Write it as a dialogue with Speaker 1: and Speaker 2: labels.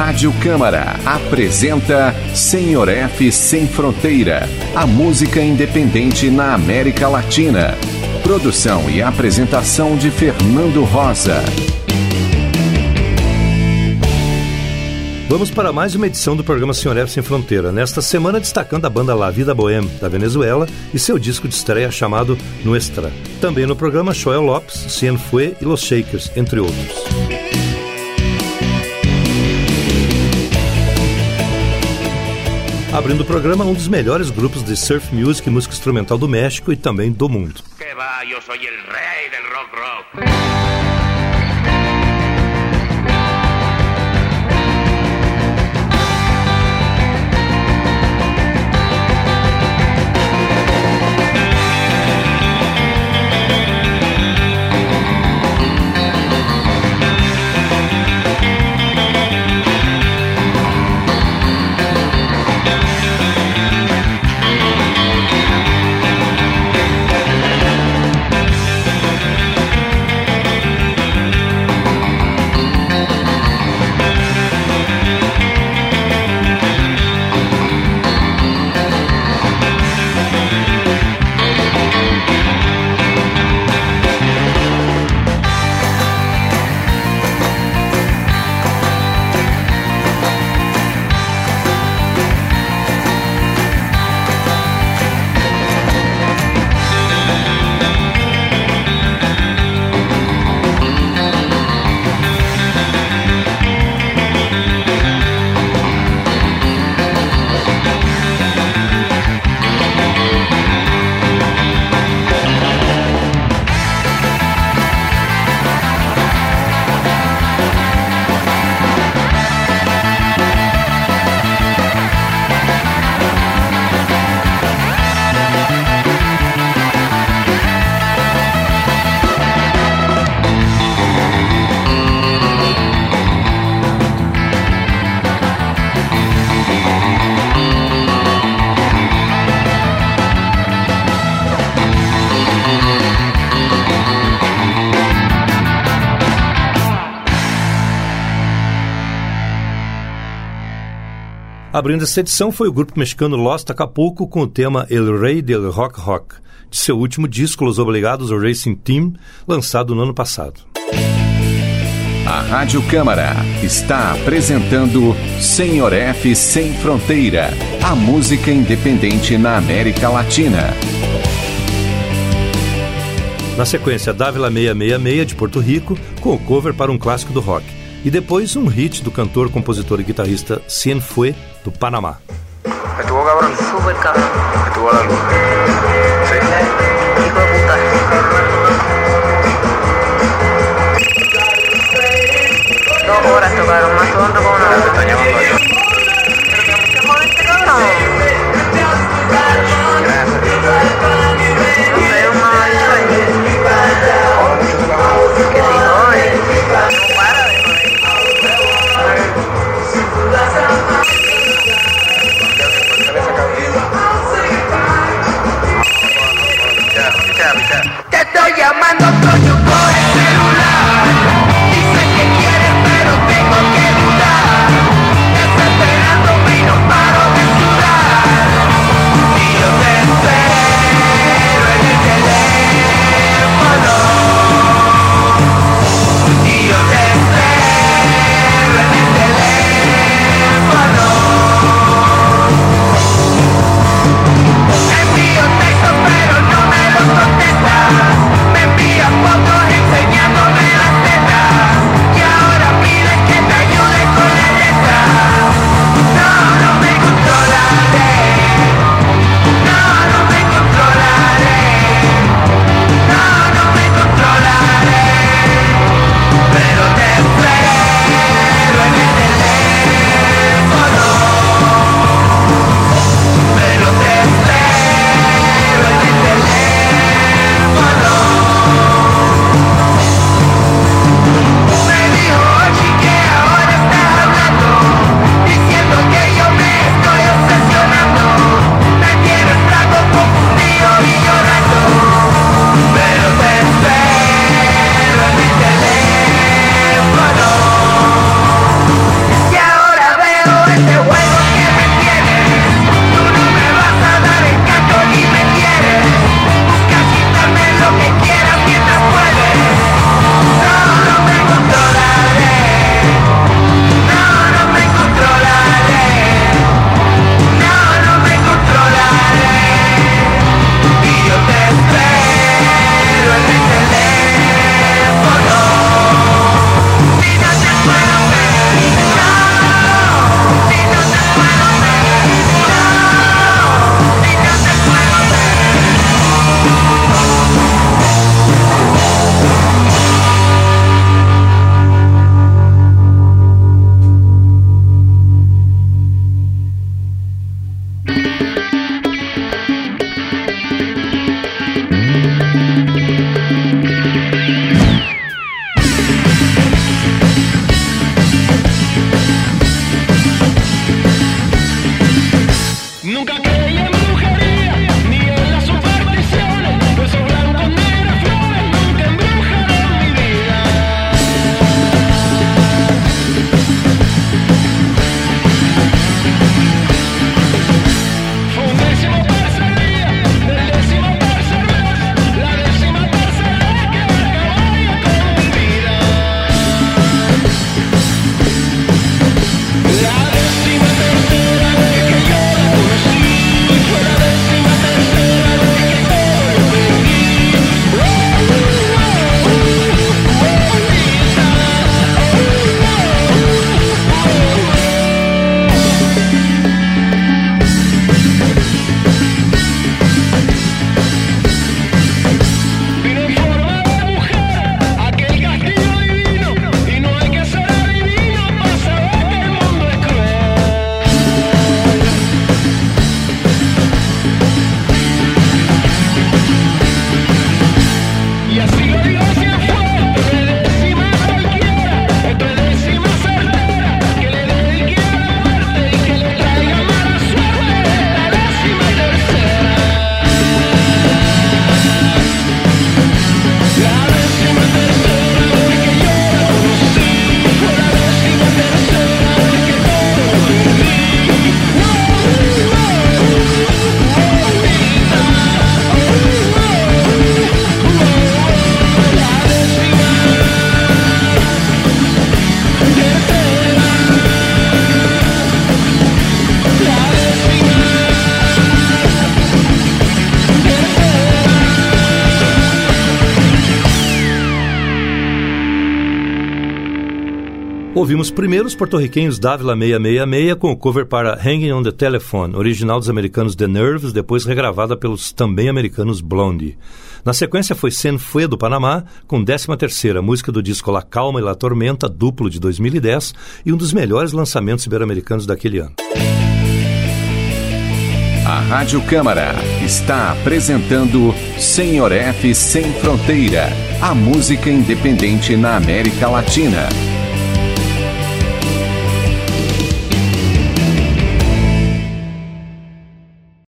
Speaker 1: Rádio Câmara apresenta Senhor F Sem Fronteira, a música independente na América Latina. Produção e apresentação de Fernando Rosa.
Speaker 2: Vamos para mais uma edição do programa Senhor F Sem Fronteira, nesta semana destacando a banda La Vida Bohème, da Venezuela, e seu disco de estreia chamado Nuestra. Também no programa Joel Lopes, Cienfuegos e Los Shakers, entre outros. Abrindo o programa, um dos melhores grupos de surf music e música instrumental do México e também do mundo.
Speaker 3: Que va, yo soy el rey del rock.
Speaker 2: Abrindo essa edição foi o grupo mexicano Los Acapulco com o tema El Rey del Rock Rock, de seu último disco Los Obligados, o Racing Team, lançado no ano passado.
Speaker 1: A Rádio Câmara está apresentando Senhor F Sem Fronteira, a música independente na América Latina.
Speaker 2: Na sequência, Dávila 666 de Porto Rico, com o cover para um clássico do rock. E depois um hit do cantor, compositor e guitarrista Cienfuegos, do Panamá.
Speaker 4: Estuvo cabrón.
Speaker 5: Súper cabrón.
Speaker 4: Estuvo la luz. Sí.
Speaker 5: Hijo de puta. 2 horas tocaron, más tonto con una.
Speaker 4: Te está llamando ahí.
Speaker 5: Pero que mucho con este cabrón. No sé, un mal rey. Que si no, no para de joder.
Speaker 3: Te estoy llamando, coño, por el celular. Dices que quieres, pero tengo que dudar.
Speaker 2: Ouvimos primeiro os porto-riquenhos Dávila 666 com o cover para Hanging on the Telephone, original dos americanos The Nerves, depois regravada pelos também americanos Blondie. Na sequência foi Sen Fue do Panamá, com 13ª, música do disco La Calma e La Tormenta, duplo de 2010, e um dos melhores lançamentos ibero-americanos daquele ano.
Speaker 1: A Rádio Câmara está apresentando Senhor F Sem Fronteira, a música independente na América Latina.